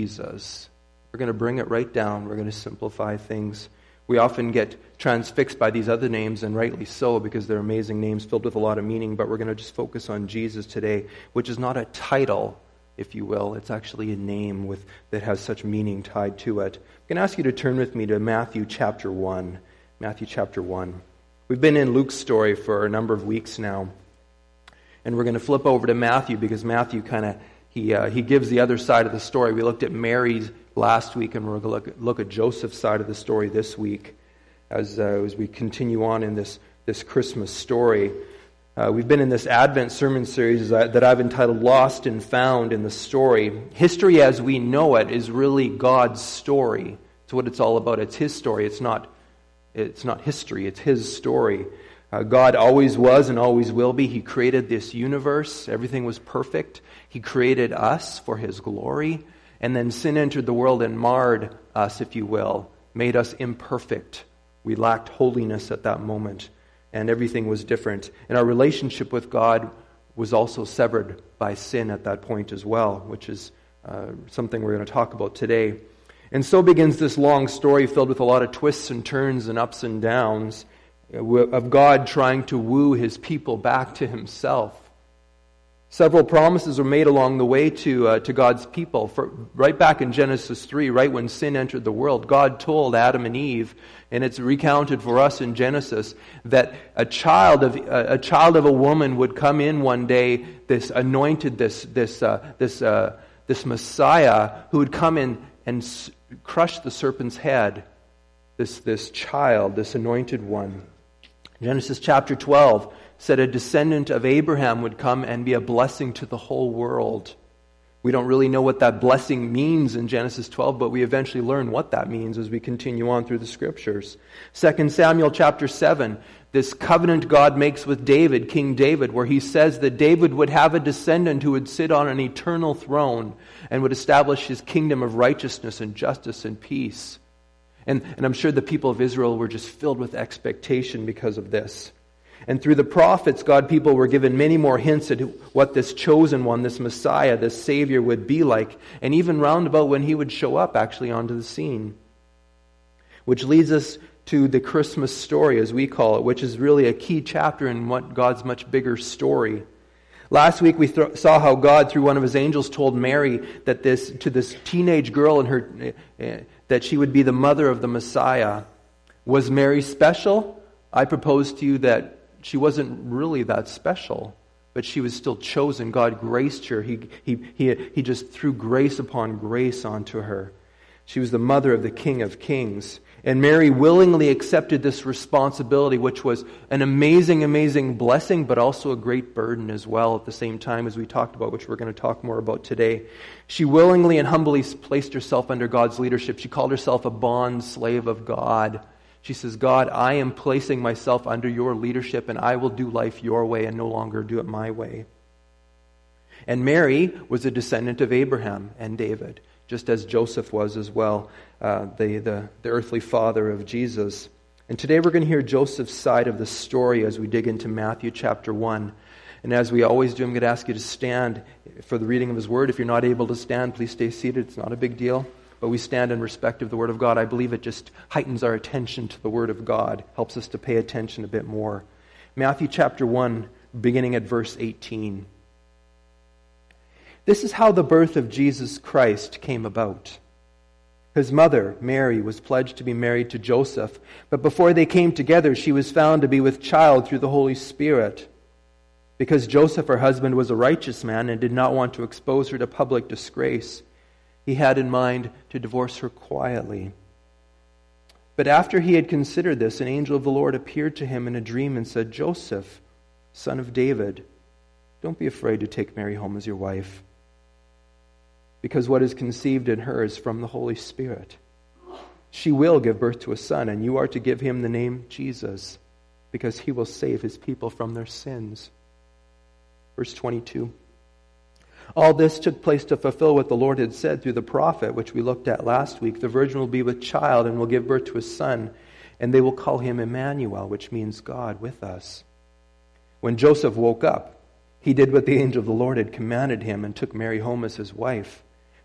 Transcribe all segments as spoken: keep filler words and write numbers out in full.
Jesus. We're going to bring it right down. We're going to simplify things. We often get transfixed by these other names, and rightly so, because they're amazing names filled with a lot of meaning, but we're going to just focus on Jesus today, which is not a title, if you will. It's actually a name with that has such meaning tied to it. I'm going to ask you to turn with me to Matthew chapter one. Matthew chapter one. We've been in Luke's story for a number of weeks now, and we're going to flip over to Matthew because Matthew kind of he uh, he gives the other side of the story. We looked at Mary's last week, and we're going to look at, look at Joseph's side of the story this week as uh, as we continue on in this this Christmas story. Uh, we've been in this Advent sermon series that, that I've entitled "Lost and Found in the Story." History, as we know it, is really God's story. It's what it's all about. It's His story. It's not. It's not history. It's His story. Uh, God always was and always will be. He created this universe. Everything was perfect. He created us for His glory. And then sin entered the world and marred us, if you will, made us imperfect. We lacked holiness at that moment, and everything was different. And our relationship with God was also severed by sin at that point as well, which is uh, something we're going to talk about today. And so begins this long story filled with a lot of twists and turns and ups and downs of God trying to woo His people back to Himself. Several promises were made along the way to uh, to God's people. For, right back in Genesis three, right when sin entered the world, God told Adam and Eve, and it's recounted for us in Genesis, that a child of a, a child of a woman would come in one day, this anointed, this this uh, this uh, this Messiah who would come in and s- crush the serpent's head. This this child, this anointed one. Genesis chapter twelve said a descendant of Abraham would come and be a blessing to the whole world. We don't really know what that blessing means in Genesis twelve, but we eventually learn what that means as we continue on through the Scriptures. Second Samuel chapter seven, this covenant God makes with David, King David, where He says that David would have a descendant who would sit on an eternal throne and would establish His kingdom of righteousness and justice and peace. And, and I'm sure the people of Israel were just filled with expectation because of this. And through the prophets, God people were given many more hints at what this chosen one, this Messiah, this Savior would be like. And even roundabout when He would show up actually onto the scene. Which leads us to the Christmas story, as we call it, which is really a key chapter in what God's much bigger story. Last week we th- saw how God, through one of His angels, told Mary that this to this teenage girl and her uh, that she would be the mother of the Messiah. Was Mary special? I propose to you that she wasn't really that special, but she was still chosen. God graced her. He he he he just threw grace upon grace onto her. She was the mother of the King of Kings. And Mary willingly accepted this responsibility, which was an amazing, amazing blessing, but also a great burden as well at the same time, as we talked about, which we're going to talk more about today. She willingly and humbly placed herself under God's leadership. She called herself a bond slave of God. She says, God, I am placing myself under your leadership, and I will do life your way and no longer do it my way. And Mary was a descendant of Abraham and David, just as Joseph was as well, uh, the, the, the earthly father of Jesus. And today we're going to hear Joseph's side of the story as we dig into Matthew chapter one. And as we always do, I'm going to ask you to stand for the reading of His Word. If you're not able to stand, please stay seated. It's not a big deal. But we stand in respect of the Word of God. I believe it just heightens our attention to the Word of God, helps us to pay attention a bit more. Matthew chapter one, beginning at verse eighteen. This is how the birth of Jesus Christ came about. His mother, Mary, was pledged to be married to Joseph, but before they came together, she was found to be with child through the Holy Spirit. Because Joseph, her husband, was a righteous man and did not want to expose her to public disgrace, he had in mind to divorce her quietly. But after he had considered this, an angel of the Lord appeared to him in a dream and said, Joseph, son of David, don't be afraid to take Mary home as your wife, because what is conceived in her is from the Holy Spirit. She will give birth to a son, and you are to give him the name Jesus, because he will save his people from their sins. Verse twenty-two. All this took place to fulfill what the Lord had said through the prophet, which we looked at last week. The virgin will be with child and will give birth to a son, and they will call him Emmanuel, which means God with us. When Joseph woke up, he did what the angel of the Lord had commanded him and took Mary home as his wife.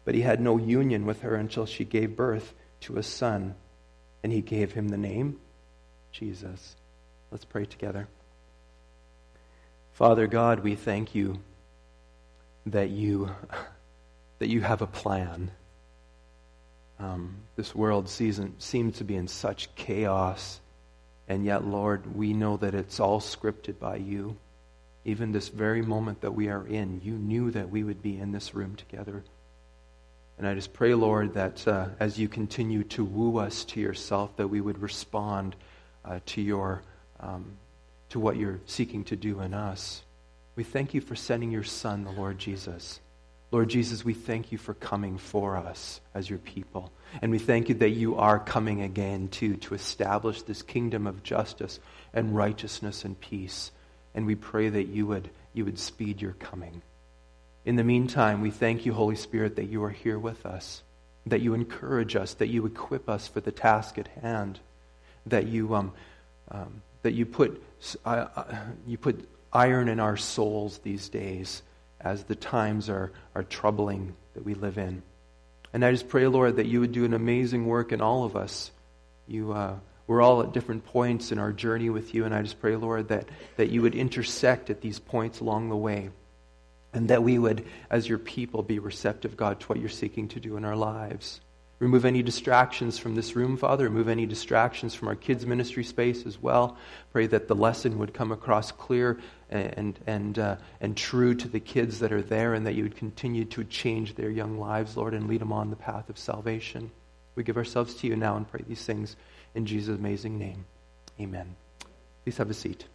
but he had no union with her until she gave birth to a son, and he gave him the name Jesus. Let's pray together. Father God, we thank you that you that you have a plan. Um, this world season seems to be in such chaos, and yet, Lord, we know that it's all scripted by you. Even this very moment that we are in, you knew that we would be in this room together. And I just pray, Lord, that uh, as you continue to woo us to yourself, that we would respond uh, to your um, to what you're seeking to do in us. We thank you for sending your Son, the Lord Jesus. Lord Jesus, we thank you for coming for us as your people. And we thank you that you are coming again, too, to establish this kingdom of justice and righteousness and peace. And we pray that you would you would speed your coming. In the meantime, we thank you, Holy Spirit, that you are here with us, that you encourage us, that you equip us for the task at hand, that you um, um, that you put uh, uh, you put iron in our souls these days as the times are are troubling that we live in. And I just pray, Lord, that you would do an amazing work in all of us. You. Uh, We're all at different points in our journey with you, and I just pray, Lord, that, that you would intersect at these points along the way, and that we would, as your people, be receptive, God, to what you're seeking to do in our lives. Remove any distractions from this room, Father. Remove any distractions from our kids' ministry space as well. Pray that the lesson would come across clear and and uh, and true to the kids that are there, and that you would continue to change their young lives, Lord, and lead them on the path of salvation. We give ourselves to you now and pray these things in Jesus' amazing name. Amen. Please have a seat.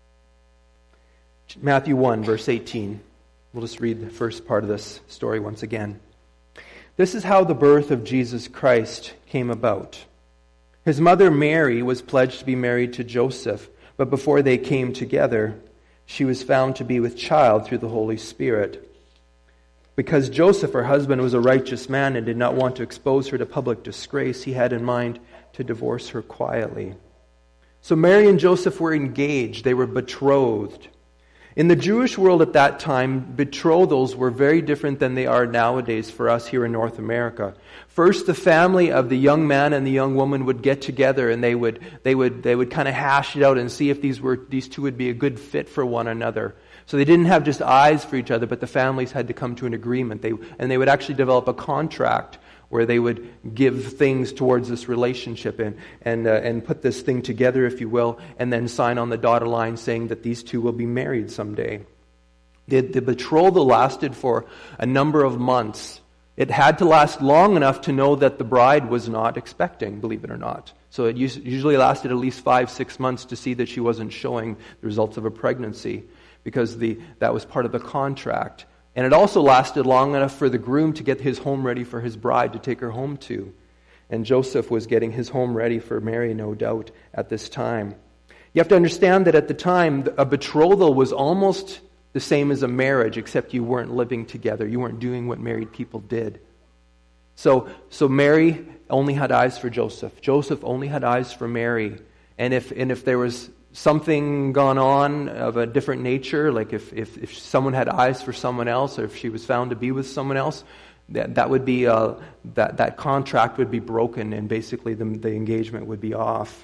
Matthew one, verse eighteen. We'll just read the first part of this story once again. This is how the birth of Jesus Christ came about. His mother Mary was pledged to be married to Joseph, but before they came together, she was found to be with child through the Holy Spirit. Because Joseph, her husband, was a righteous man and did not want to expose her to public disgrace, he had in mind to divorce her quietly. So Mary and Joseph were engaged. They were betrothed. In the Jewish world at that time, betrothals were very different than they are nowadays for us here in North America. First, the family of the young man and the young woman would get together, and they would they would they would kind of hash it out and see if these were these two would be a good fit for one another. So they didn't have just eyes for each other, but the families had to come to an agreement. They and they would actually develop a contract where they would give things towards this relationship and and uh, and put this thing together, if you will, and then sign on the dotted line saying that these two will be married someday. The, the betrothal lasted for a number of months. It had to last long enough to know that the bride was not expecting, believe it or not. So it usually lasted at least five, six months to see that she wasn't showing the results of a pregnancy, because the that was part of the contract. And it also lasted long enough for the groom to get his home ready for his bride to take her home to. And Joseph was getting his home ready for Mary, no doubt, at this time. You have to understand that at the time, a betrothal was almost the same as a marriage, except you weren't living together. You weren't doing what married people did. So, so Mary only had eyes for Joseph. Joseph only had eyes for Mary. And if and if there was something gone on of a different nature, like if, if, if someone had eyes for someone else, or if she was found to be with someone else, that that would be uh, that that contract would be broken, and basically the, the engagement would be off.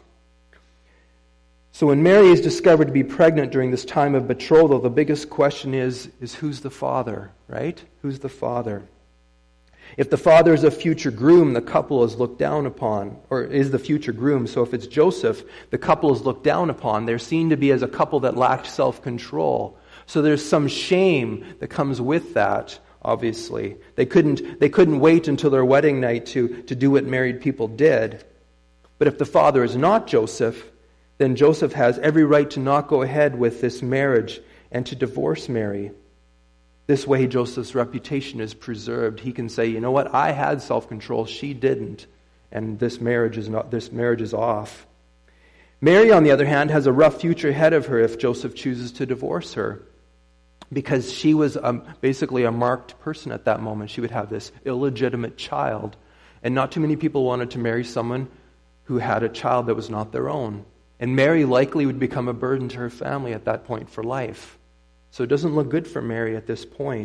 So when Mary is discovered to be pregnant during this time of betrothal, the biggest question is is who's the father, right? Who's the father? If the father is a future groom, the couple is looked down upon, or is the future groom. So if it's Joseph, the couple is looked down upon. They're seen to be as a couple that lacked self-control. So there's some shame that comes with that, obviously. They couldn't, they couldn't wait until their wedding night to, to do what married people did. But if the father is not Joseph, then Joseph has every right to not go ahead with this marriage and to divorce Mary. This way, Joseph's reputation is preserved. He can say, you know what, I had self-control, she didn't, and this marriage is not. This marriage is off. Mary, on the other hand, has a rough future ahead of her if Joseph chooses to divorce her, because she was um, basically a marked person at that moment. She would have this illegitimate child, and not too many people wanted to marry someone who had a child that was not their own. And Mary likely would become a burden to her family at that point for life. So it doesn't look good for Mary at this point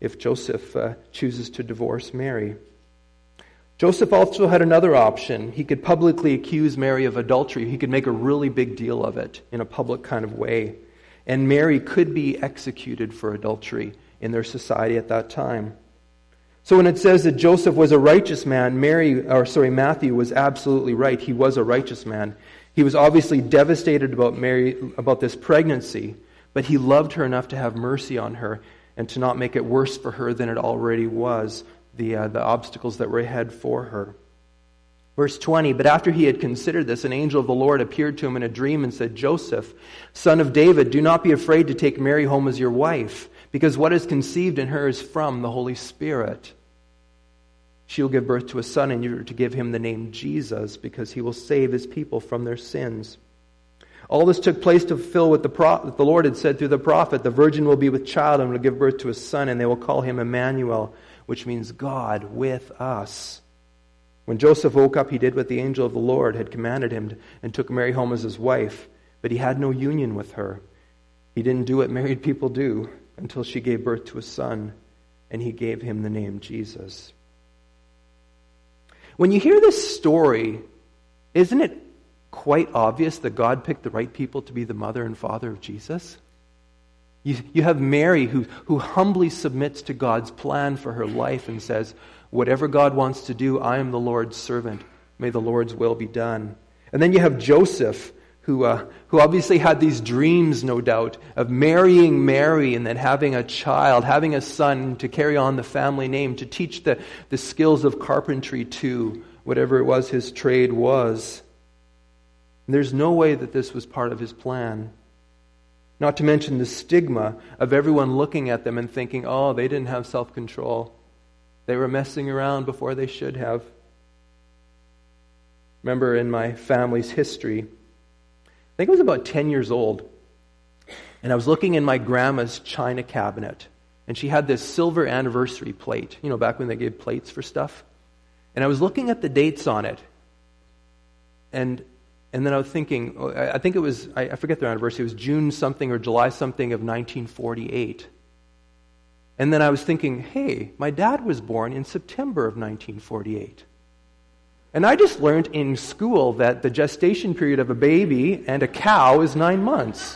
if Joseph uh, chooses to divorce Mary. Joseph also had another option. He could publicly accuse Mary of adultery. He could make a really big deal of it in a public kind of way. And Mary could be executed for adultery in their society at that time. So when it says that Joseph was a righteous man, Mary, or sorry, Matthew was absolutely right. He was a righteous man. He was obviously devastated about Mary, about this pregnancy, but he loved her enough to have mercy on her and to not make it worse for her than it already was, the uh, the obstacles that were ahead for her. Verse twenty, but after he had considered this, an angel of the Lord appeared to him in a dream and said, Joseph, son of David, do not be afraid to take Mary home as your wife, because what is conceived in her is from the Holy Spirit. She will give birth to a son, and you are to give him the name Jesus, because he will save his people from their sins. All this took place to fulfill what the, pro- the Lord had said through the prophet. The virgin will be with child and will give birth to a son, and they will call him Emmanuel, which means God with us. When Joseph woke up, he did what the angel of the Lord had commanded him and took Mary home as his wife, but he had no union with her. He didn't do what married people do until she gave birth to a son, and he gave him the name Jesus. When you hear this story, isn't it quite obvious that God picked the right people to be the mother and father of Jesus? You, you have Mary who, who humbly submits to God's plan for her life and says, whatever God wants to do, I am the Lord's servant. May the Lord's will be done. And then you have Joseph, who uh, who obviously had these dreams, no doubt, of marrying Mary and then having a child, having a son to carry on the family name, to teach the, the skills of carpentry to whatever it was his trade was. And there's no way that this was part of his plan. Not to mention the stigma of everyone looking at them and thinking, oh, they didn't have self-control. They were messing around before they should have. Remember in my family's history, I think I was about ten years old, and I was looking in my grandma's china cabinet, and she had this silver anniversary plate, you know, back when they gave plates for stuff. And I was looking at the dates on it, and and then I was thinking, I think it was, I forget their anniversary, it was June something or July something of nineteen forty-eight. And then I was thinking, hey, my dad was born in September of nineteen forty-eight. And I just learned in school that the gestation period of a baby and a cow is nine months.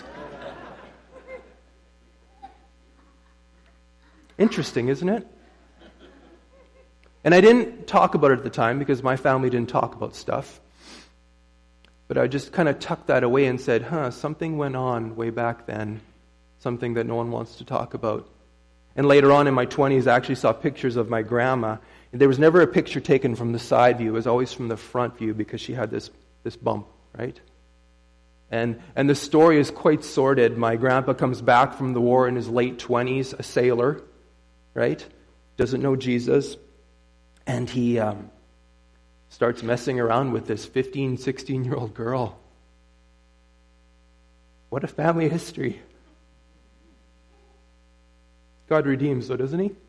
Interesting, isn't it? And I didn't talk about it at the time because my family didn't talk about stuff. But I just kind of tucked that away and said, huh, something went on way back then. Something that no one wants to talk about. And later on in my twenties, I actually saw pictures of my grandma. There was never a picture taken from the side view. It was always from the front view because she had this, this bump, right? And and the story is quite sordid. My grandpa comes back from the war in his late twenties, a sailor, right? Doesn't know Jesus. And he um, starts messing around with this fifteen, sixteen-year-old girl. What a family history. God redeems, though, doesn't he?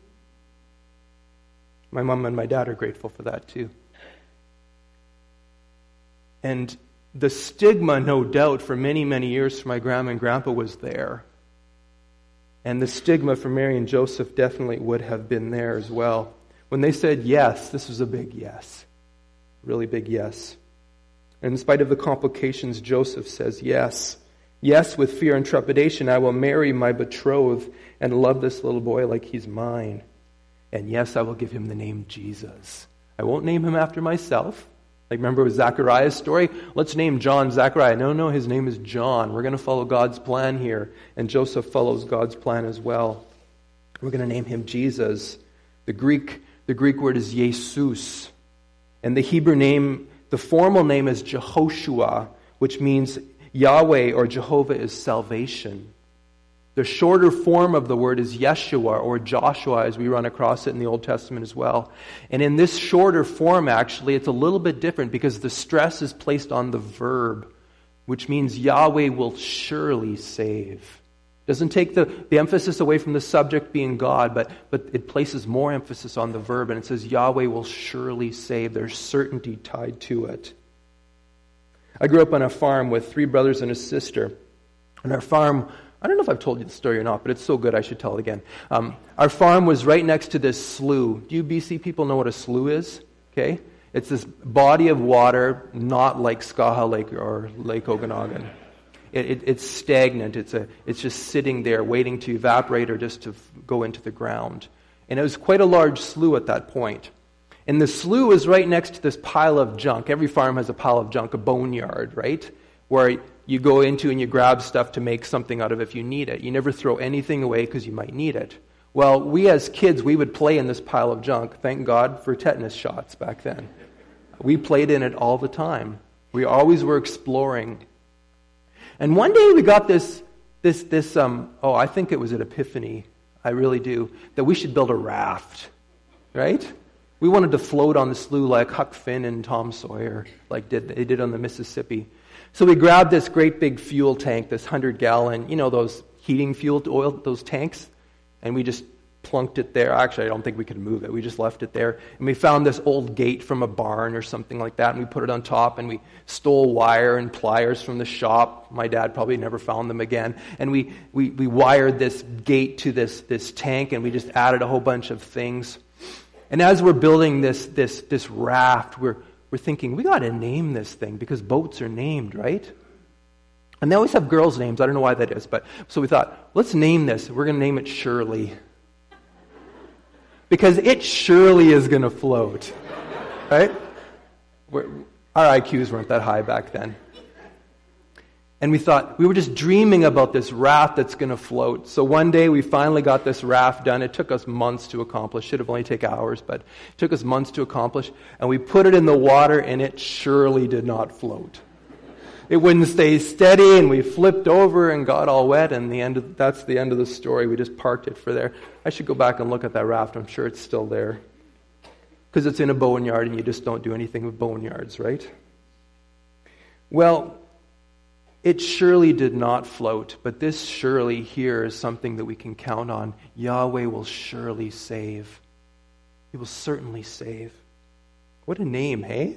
My mom and my dad are grateful for that too. And the stigma, no doubt, for many, many years for my grandma and grandpa was there. And the stigma for Mary and Joseph definitely would have been there as well. When they said yes, this was a big yes. Really big yes. And in spite of the complications, Joseph says yes. Yes, with fear and trepidation, I will marry my betrothed and love this little boy like he's mine. And yes, I will give him the name Jesus. I won't name him after myself. Like remember with Zachariah's story? Let's name John Zachariah. No, no, his name is John. We're going to follow God's plan here. And Joseph follows God's plan as well. We're going to name him Jesus. The Greek, the Greek word is Jesus. And the Hebrew name, the formal name is Jehoshua, which means Yahweh or Jehovah is salvation. The shorter form of the word is Yeshua or Joshua, as we run across it in the Old Testament as well. And in this shorter form, actually, it's a little bit different because the stress is placed on the verb, which means Yahweh will surely save. Doesn't take the, the emphasis away from the subject being God, but, but it places more emphasis on the verb, and it says Yahweh will surely save. There's certainty tied to it. I grew up on a farm with three brothers and a sister, and our farm I don't know if I've told you the story or not, but it's so good I should tell it again. Um, our farm was right next to this slough. Do you B C people know what a slough is? Okay, it's this body of water, not like Skaha Lake or Lake Okanagan. It, it, it's stagnant. It's a. It's just sitting there waiting to evaporate or just to f- go into the ground. And it was quite a large slough at that point. And the slough is right next to this pile of junk. Every farm has a pile of junk, a boneyard, right? Where you go into and you grab stuff to make something out of if you need it. You never throw anything away because you might need it. Well, we as kids, we would play in this pile of junk. Thank God for tetanus shots back then. We played in it all the time. We always were exploring. And one day we got this, this, this. Um, oh, I think it was an epiphany. I really do. That we should build a raft, right? We wanted to float on the slough like Huck Finn and Tom Sawyer, like did they did on the Mississippi. So we grabbed this great big fuel tank, this hundred-gallon, you know, those heating fuel oil, those tanks, and we just plunked it there. Actually, I don't think we could move it. We just left it there. And we found this old gate from a barn or something like that, and we put it on top, and we stole wire and pliers from the shop. My dad probably never found them again. And we, we, we wired this gate to this, this tank, and we just added a whole bunch of things. And as we're building this, this, this raft, we're, we're thinking, we got to name this thing, because boats are named, right? And they always have girls' names. I don't know why that is. But so we thought, let's name this. We're going to name it Shirley. Because it surely is going to float, right? We're, our I Qs weren't that high back then. And we thought, we were just dreaming about this raft that's going to float. So one day we finally got this raft done. It took us months to accomplish. Should have only taken hours, but it took us months to accomplish. And we put it in the water, and it surely did not float. It wouldn't stay steady, and we flipped over and got all wet, and the end of, that's the end of the story. We just parked it for there. I should go back and look at that raft. I'm sure it's still there. Because it's in a boneyard, and you just don't do anything with boneyards, right? Well, it surely did not float, but this surely here is something that we can count on. Yahweh will surely save. He will certainly save. What a name, hey?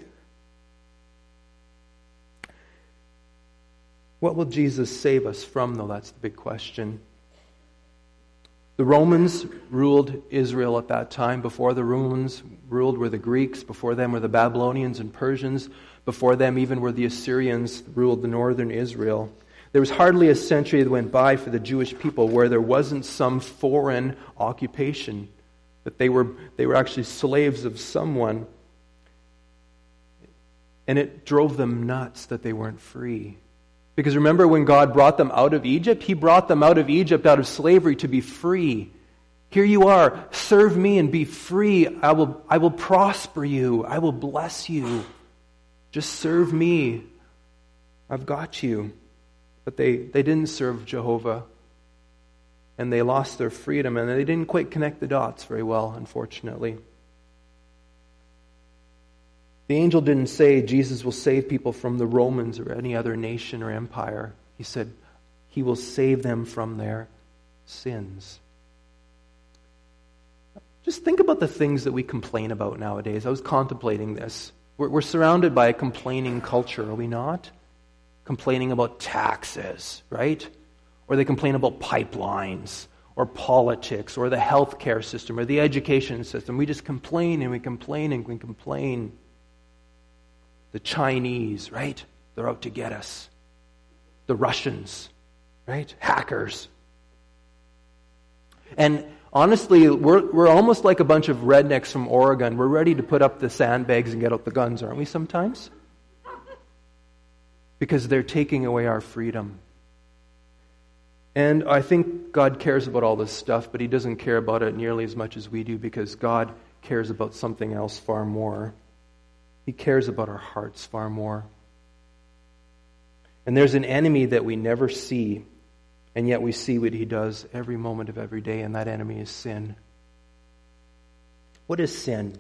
What will Jesus save us from, though? That's the big question. The Romans ruled Israel at that time. Before the Romans ruled were the Greeks. Before them were the Babylonians and Persians. Before them even were the Assyrians ruled the northern Israel. There was hardly a century that went by for the Jewish people where there wasn't some foreign occupation, that they were they were actually slaves of someone. And it drove them nuts that they weren't free. Because remember when God brought them out of Egypt? He brought them out of Egypt, out of slavery, to be free. Here you are, serve me and be free. I will, I will prosper you. I will bless you. Just serve me. I've got you. But they, they didn't serve Jehovah. And they lost their freedom, and they didn't quite connect the dots very well, unfortunately. The angel didn't say Jesus will save people from the Romans or any other nation or empire. He said he will save them from their sins. Just think about the things that we complain about nowadays. I was contemplating this. We're, we're surrounded by a complaining culture, are we not? Complaining about taxes, right? Or they complain about pipelines or politics or the healthcare system or the education system. We just complain and we complain and we complain. The Chinese, right? They're out to get us. The Russians, right? Hackers. And honestly, we're we're almost like a bunch of rednecks from Oregon. We're ready to put up the sandbags and get out the guns, aren't we sometimes? Because they're taking away our freedom. And I think God cares about all this stuff, but He doesn't care about it nearly as much as we do, because God cares about something else far more. He cares about our hearts far more. And there's an enemy that we never see, and yet we see what he does every moment of every day, and that enemy is sin. What is sin?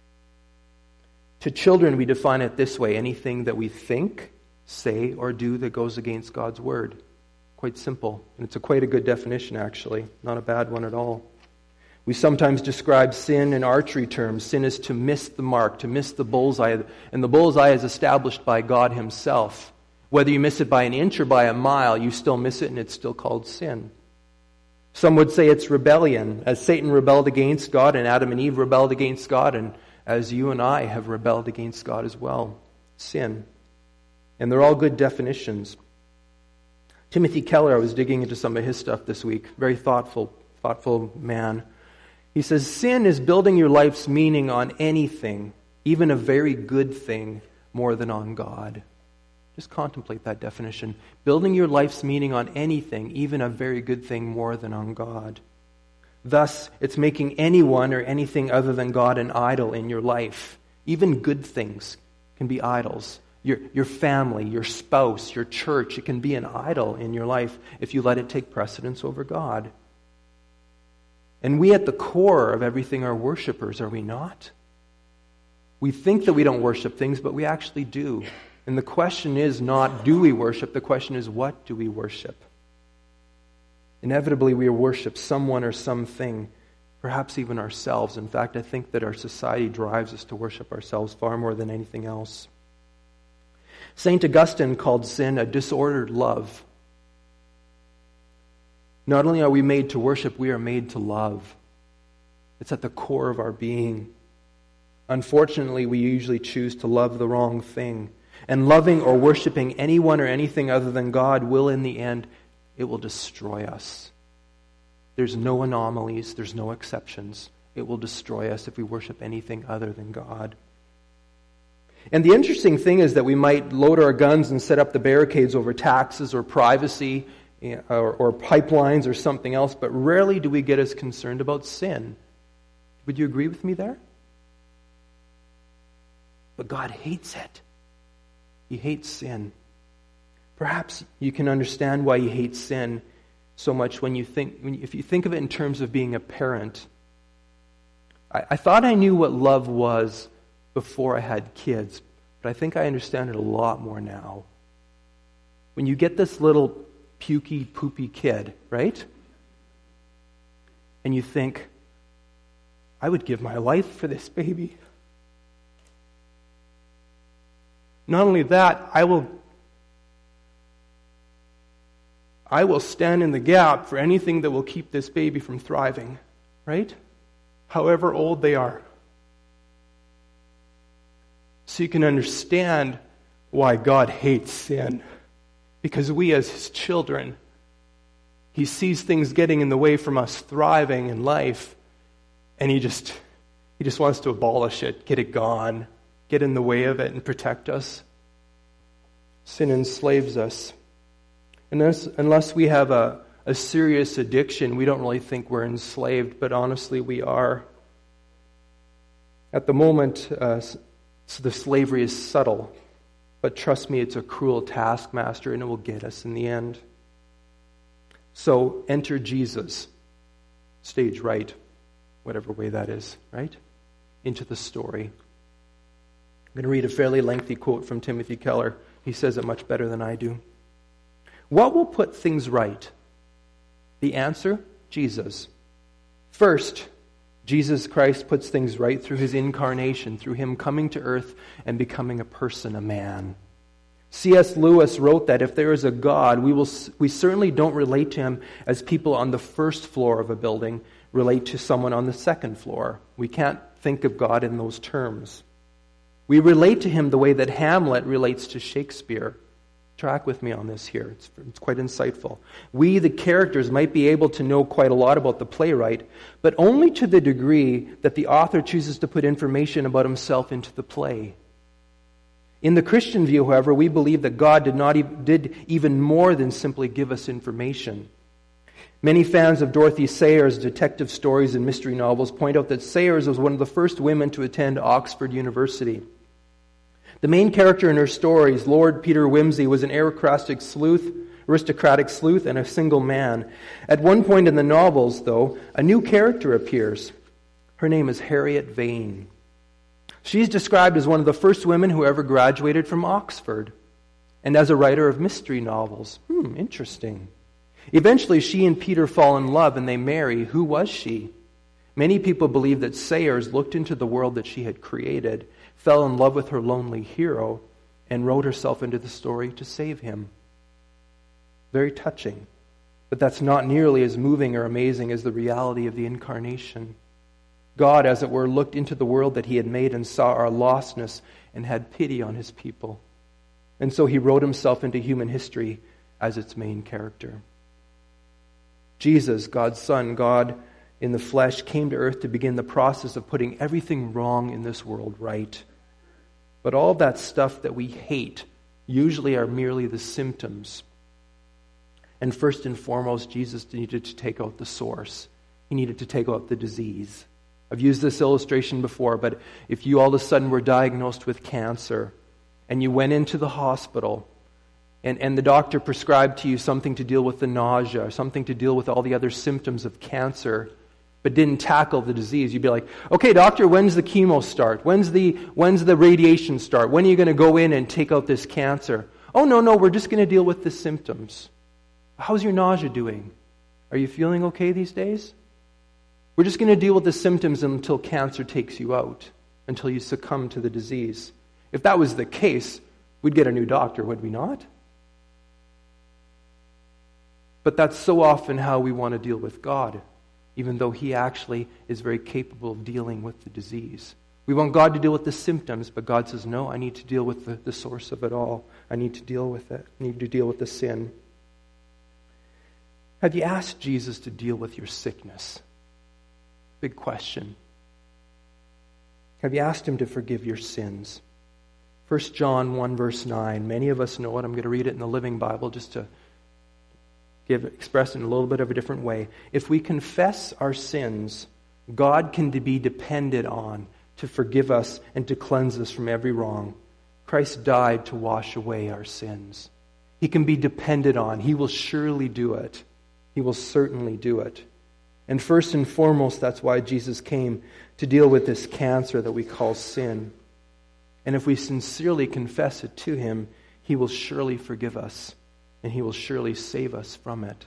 To children, we define it this way: anything that we think, say, or do that goes against God's word. Quite simple. And it's a quite a good definition, actually. Not a bad one at all. We sometimes describe sin in archery terms. Sin is to miss the mark, to miss the bullseye. And the bullseye is established by God Himself. Whether you miss it by an inch or by a mile, you still miss it and it's still called sin. Some would say it's rebellion, as Satan rebelled against God and Adam and Eve rebelled against God, and as you and I have rebelled against God as well. Sin. And they're all good definitions. Timothy Keller, I was digging into some of his stuff this week. Very thoughtful, thoughtful man. He says, sin is building your life's meaning on anything, even a very good thing, more than on God. Just contemplate that definition. Building your life's meaning on anything, even a very good thing, more than on God. Thus, it's making anyone or anything other than God an idol in your life. Even good things can be idols. Your, your family, your spouse, your church, it can be an idol in your life if you let it take precedence over God. And we at the core of everything are worshipers, are we not? We think that we don't worship things, but we actually do. And the question is not, do we worship? The question is, what do we worship? Inevitably, we worship someone or something, perhaps even ourselves. In fact, I think that our society drives us to worship ourselves far more than anything else. Saint Augustine called sin a disordered love. Not only are we made to worship, we are made to love. It's at the core of our being. Unfortunately, we usually choose to love the wrong thing. And loving or worshiping anyone or anything other than God will, in the end, it will destroy us. There's no anomalies, there's no exceptions. It will destroy us if we worship anything other than God. And the interesting thing is that we might load our guns and set up the barricades over taxes or privacy or, or pipelines or something else, but rarely do we get as concerned about sin. Would you agree with me there? But God hates it. He hates sin. Perhaps you can understand why he hates sin so much when you think, when, if you think of it in terms of being a parent. I, I thought I knew what love was before I had kids, but I think I understand it a lot more now. When you get this little pukey, poopy kid, right? And you think, I would give my life for this baby. Not only that, I will I will stand in the gap for anything that will keep this baby from thriving, right? However old they are. So you can understand why God hates sin. Because we as his children, he sees things getting in the way from us thriving in life, and he just he just wants to abolish it, get it gone, get in the way of it and protect us. Sin enslaves us. Unless, unless we have a, a serious addiction, we don't really think we're enslaved, but honestly we are. At the moment, uh, so the slavery is subtle, but trust me, it's a cruel taskmaster, and it will get us in the end. So enter Jesus, stage right, whatever way that is, right? Into the story. I'm going to read a fairly lengthy quote from Timothy Keller. He says it much better than I do. What will put things right? The answer, Jesus. First, Jesus Christ puts things right through his incarnation, through him coming to earth and becoming a person, a man. C S Lewis wrote that if there is a God, we will we certainly don't relate to him as people on the first floor of a building relate to someone on the second floor. We can't think of God in those terms. We relate to him the way that Hamlet relates to Shakespeare. Track with me on this here. It's, it's quite insightful. We, the characters, might be able to know quite a lot about the playwright, but only to the degree that the author chooses to put information about himself into the play. In the Christian view, however, we believe that God did not e- did even more than simply give us information. Many fans of Dorothy Sayers' detective stories and mystery novels point out that Sayers was one of the first women to attend Oxford University. The main character in her stories, Lord Peter Wimsey, was an aristocratic sleuth, aristocratic sleuth and a single man. At one point in the novels, though, a new character appears. Her name is Harriet Vane. She's described as one of the first women who ever graduated from Oxford, and as a writer of mystery novels. Hmm, interesting. Eventually, she and Peter fall in love and they marry. Who was she? Many people believe that Sayers looked into the world that she had created, fell in love with her lonely hero, and wrote herself into the story to save him. Very touching. But that's not nearly as moving or amazing as the reality of the incarnation. God, as it were, looked into the world that he had made and saw our lostness and had pity on his people. And so he wrote himself into human history as its main character. Jesus, God's Son, God in the flesh, came to earth to begin the process of putting everything wrong in this world right. But all that stuff that we hate usually are merely the symptoms. And first and foremost, Jesus needed to take out the source. He needed to take out the disease. I've used this illustration before, but if you all of a sudden were diagnosed with cancer and you went into the hospital and, and the doctor prescribed to you something to deal with the nausea, something to deal with all the other symptoms of cancer, but didn't tackle the disease, you'd be like, okay, doctor, when's the chemo start? When's the, when's the radiation start? When are you going to go in and take out this cancer? Oh, no, no, we're just going to deal with the symptoms. How's your nausea doing? Are you feeling okay these days? We're just going to deal with the symptoms until cancer takes you out, until you succumb to the disease. If that was the case, we'd get a new doctor, would we not? But that's so often how we want to deal with God, even though he actually is very capable of dealing with the disease. We want God to deal with the symptoms, but God says, no, I need to deal with the, the source of it all. I need to deal with it. I need to deal with the sin. Have you asked Jesus to deal with your sickness? Big question. Have you asked him to forgive your sins? First John one verse nine. Many of us know it. I'm going to read it in the Living Bible just to give express it in a little bit of a different way. If we confess our sins, God can be depended on to forgive us and to cleanse us from every wrong. Christ died to wash away our sins. He can be depended on. He will surely do it. He will certainly do it. And first and foremost, that's why Jesus came, to deal with this cancer that we call sin. And if we sincerely confess it to him, he will surely forgive us, and he will surely save us from it.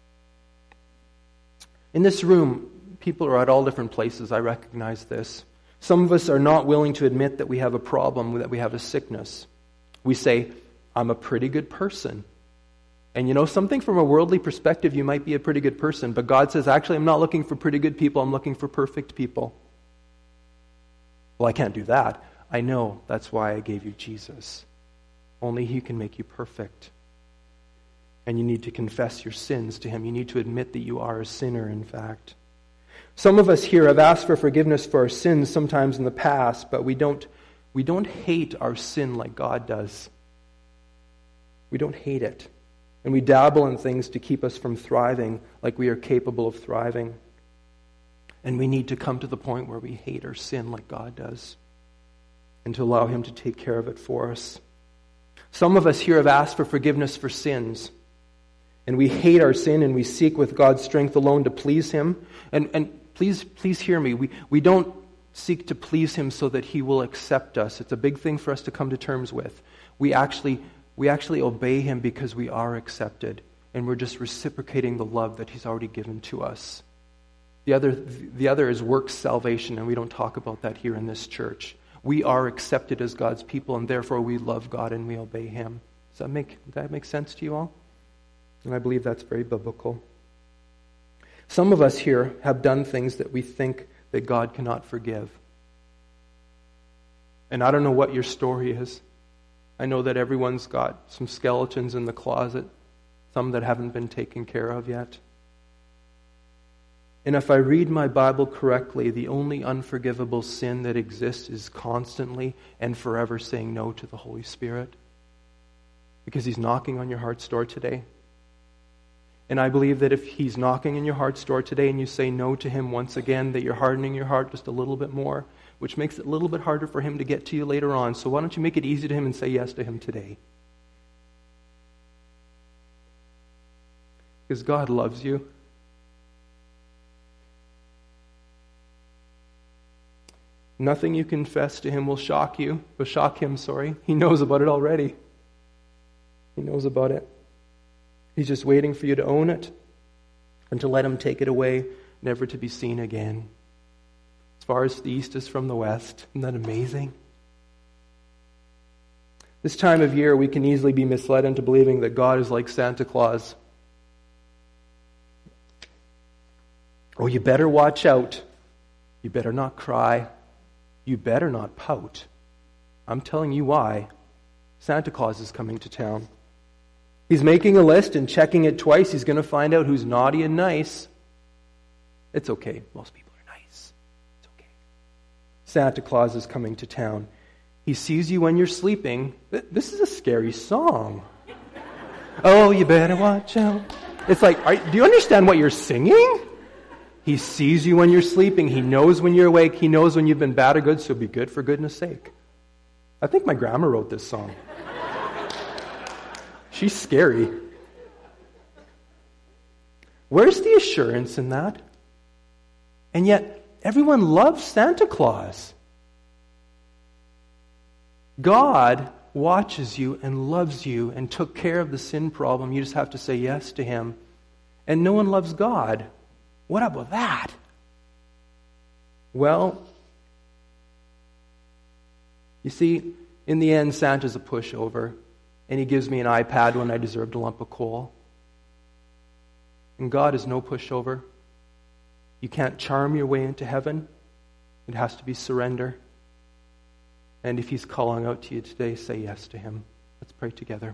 In this room, people are at all different places. I recognize this. Some of us are not willing to admit that we have a problem, that we have a sickness. We say, I'm a pretty good person. And you know something, from a worldly perspective, you might be a pretty good person, but God says, actually, I'm not looking for pretty good people, I'm looking for perfect people. Well, I can't do that. I know, that's why I gave you Jesus. Only he can make you perfect. And you need to confess your sins to him. You need to admit that you are a sinner, in fact. Some of us here have asked for forgiveness for our sins sometimes in the past, but we don't, we don't hate our sin like God does. We don't hate it. And we dabble in things to keep us from thriving like we are capable of thriving. And we need to come to the point where we hate our sin like God does, and to allow him to take care of it for us. Some of us here have asked for forgiveness for sins, and we hate our sin, and we seek with God's strength alone to please him. And, and please, please hear me. We, we don't seek to please him so that he will accept us. It's a big thing for us to come to terms with. We actually... We actually obey him because we are accepted, and we're just reciprocating the love that he's already given to us. The other, the other is works salvation, and we don't talk about that here in this church. We are accepted as God's people, and therefore we love God and we obey him. Does that make, does that make sense to you all? And I believe that's very biblical. Some of us here have done things that we think that God cannot forgive. And I don't know what your story is. I know that everyone's got some skeletons in the closet, some that haven't been taken care of yet. And if I read my Bible correctly, the only unforgivable sin that exists is constantly and forever saying no to the Holy Spirit, because he's knocking on your heart's door today. And I believe that if he's knocking on your heart's door today and you say no to him once again, that you're hardening your heart just a little bit more, which makes it a little bit harder for him to get to you later on. So why don't you make it easy to him and say yes to him today? Because God loves you. Nothing you confess to him will shock you. Will shock him, sorry. He knows about it already. He knows about it. He's just waiting for you to own it and to let him take it away, never to be seen again. As far as the east is from the west. Isn't that amazing? This time of year, we can easily be misled into believing that God is like Santa Claus. Oh, you better watch out. You better not cry. You better not pout. I'm telling you why. Santa Claus is coming to town. He's making a list and checking it twice. He's going to find out who's naughty and nice. It's okay. Most people are nice. It's okay. Santa Claus is coming to town. He sees you when you're sleeping. This is a scary song. Oh, you better watch out. It's like, are, do you understand what you're singing? He sees you when you're sleeping. He knows when you're awake. He knows when you've been bad or good, so be good for goodness sake. I think my grandma wrote this song. She's scary. Where's the assurance in that? And yet, everyone loves Santa Claus. God watches you and loves you and took care of the sin problem. You just have to say yes to Him. And no one loves God. What about that? Well, you see, in the end, Santa's a pushover, and he gives me an iPad when I deserved a lump of coal. And God is no pushover. You can't charm your way into heaven. It has to be surrender. And if He's calling out to you today, say yes to Him. Let's pray together.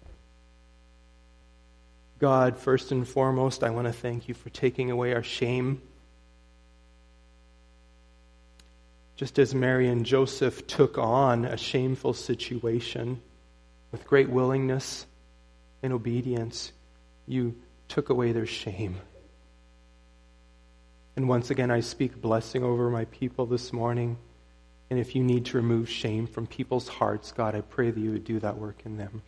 God, first and foremost, I want to thank You for taking away our shame. Just as Mary and Joseph took on a shameful situation with great willingness and obedience, You took away their shame. And once again, I speak blessing over my people this morning. And if You need to remove shame from people's hearts, God, I pray that You would do that work in them.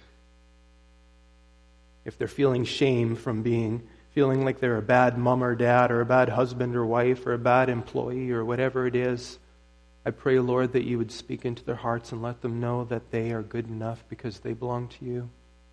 If they're feeling shame from being, feeling like they're a bad mom or dad or a bad husband or wife or a bad employee or whatever it is, I pray, Lord, that You would speak into their hearts and let them know that they are good enough because they belong to You.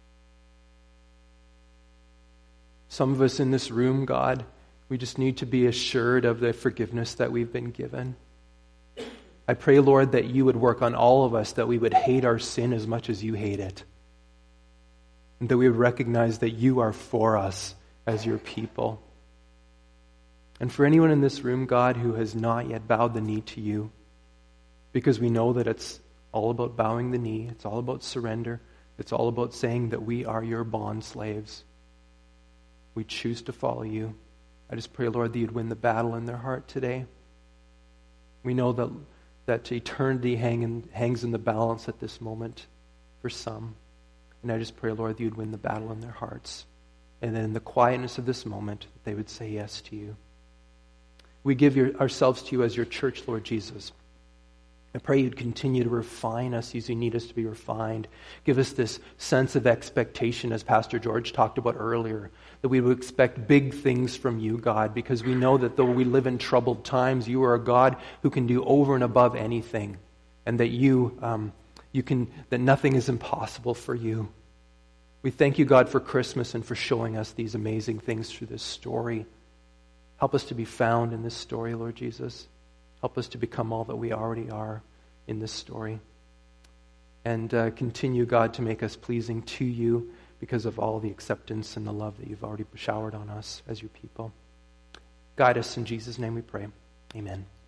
Some of us in this room, God, we just need to be assured of the forgiveness that we've been given. I pray, Lord, that You would work on all of us, that we would hate our sin as much as You hate it. And that we would recognize that You are for us as Your people. And for anyone in this room, God, who has not yet bowed the knee to You, because we know that it's all about bowing the knee, it's all about surrender, it's all about saying that we are Your bond slaves. We choose to follow You. I just pray, Lord, that You'd win the battle in their heart today. We know that, that eternity hang in, hangs in the balance at this moment for some. And I just pray, Lord, that You'd win the battle in their hearts. And then in the quietness of this moment, they would say yes to You. We give your, ourselves to You as Your church, Lord Jesus. I pray You'd continue to refine us as You need us to be refined. Give us this sense of expectation, as Pastor George talked about earlier, that we would expect big things from You, God, because we know that though we live in troubled times, You are a God who can do over and above anything, and that You... Um, You can, that nothing is impossible for You. We thank You, God, for Christmas and for showing us these amazing things through this story. Help us to be found in this story, Lord Jesus. Help us to become all that we already are in this story. And uh, continue, God, to make us pleasing to You because of all the acceptance and the love that You've already showered on us as Your people. Guide us in Jesus' name we pray. Amen.